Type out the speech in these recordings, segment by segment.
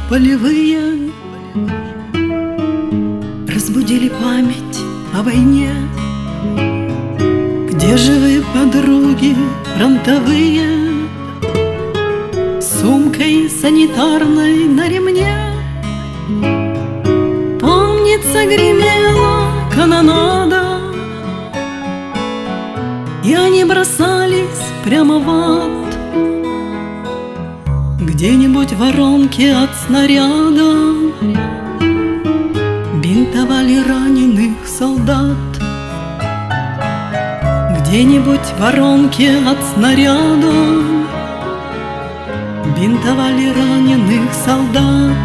полевые разбудили память о войне. Где же вы, подруги фронтовые, с сумкой санитарной на ремне? Помнится, гремела канонада, и они бросались прямо в ад. Где-нибудь в воронке от снаряда бинтовали раненых солдат. Где-нибудь в воронке от снаряда бинтовали раненых солдат.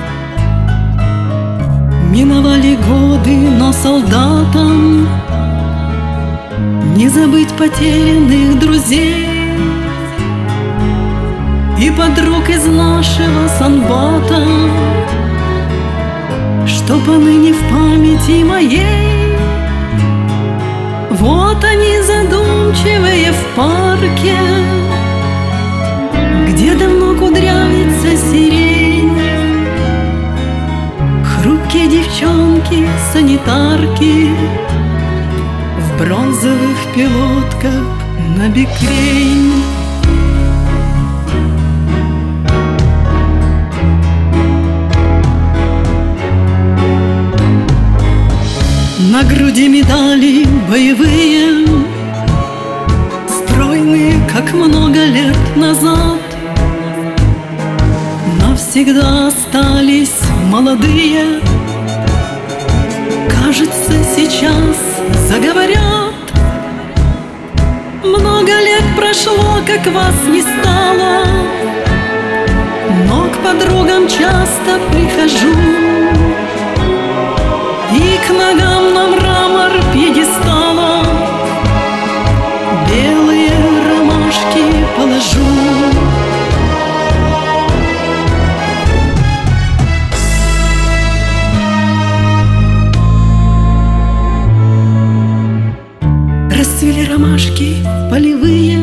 Миновали годы, но солдатам не забыть потерянных друзей и подруг из нашего санбата, что поныне в памяти моей. Вот они, задумчивые в парке, где давно кудрявится сирень. Хрупкие девчонки, санитарки в бронзовых пилотках на бикрень. На груди медали боевые, стройные, как много лет назад. Навсегда остались молодые, кажется, сейчас заговорят. Много лет прошло, как вас не стало, но к подругам часто прихожу, и к ногам на мрамор пьедестала белые ромашки положу. Расцвели ромашки полевые,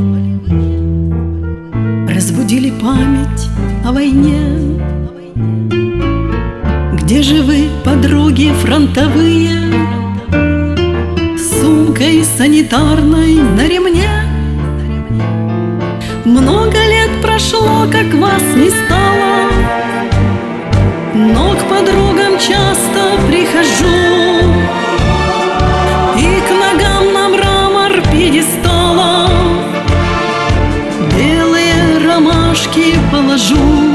разбудили память о войне. Где же вы, подруги фронтовые, с сумкой санитарной на ремне? Много лет прошло, как вас не стало, но к подругам часто прихожу, и к ногам на мрамор пьедестала белые ромашки положу.